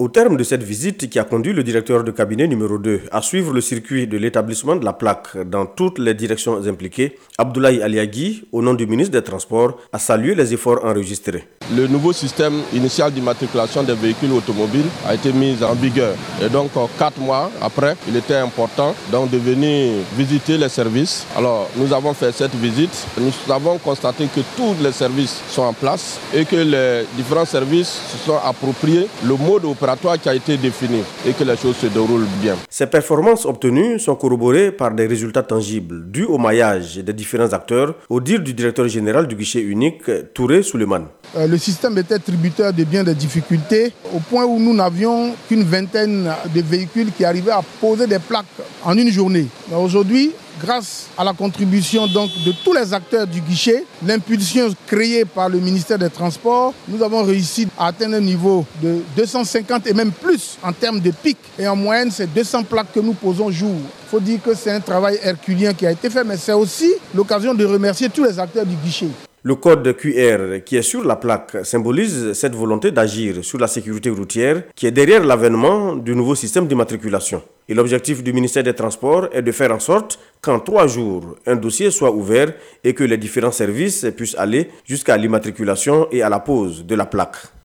Au terme de cette visite qui a conduit le directeur de cabinet numéro 2 à suivre le circuit de l'établissement de la plaque dans toutes les directions impliquées, Abdoulaye Aliagui, au nom du ministre des Transports, a salué les efforts enregistrés. Le nouveau système initial d'immatriculation des véhicules automobiles a été mis en vigueur. Et donc 4 mois après, il était important donc, de venir visiter les services. Alors nous avons fait cette visite. Nous avons constaté que tous les services sont en place et que les différents services se sont appropriés le mode opératoire qui a été défini et que les choses se déroulent bien. Ces performances obtenues sont corroborées par des résultats tangibles dus au maillage des différents acteurs, au dire du directeur général du guichet unique, Touré Souleymane. Le système était tributaire de bien des difficultés, au point où nous n'avions qu'une vingtaine de véhicules qui arrivaient à poser des plaques en une journée. Mais aujourd'hui, grâce à la contribution donc de tous les acteurs du guichet, l'impulsion créée par le ministère des Transports, nous avons réussi à atteindre un niveau de 250 et même plus en termes de pic. Et en moyenne, c'est 200 plaques que nous posons jour. Il faut dire que c'est un travail herculien qui a été fait, mais c'est aussi l'occasion de remercier tous les acteurs du guichet. Le code QR qui est sur la plaque symbolise cette volonté d'agir sur la sécurité routière qui est derrière l'avènement du nouveau système d'immatriculation. Et l'objectif du ministère des Transports est de faire en sorte qu'en 3 jours, un dossier soit ouvert et que les différents services puissent aller jusqu'à l'immatriculation et à la pose de la plaque.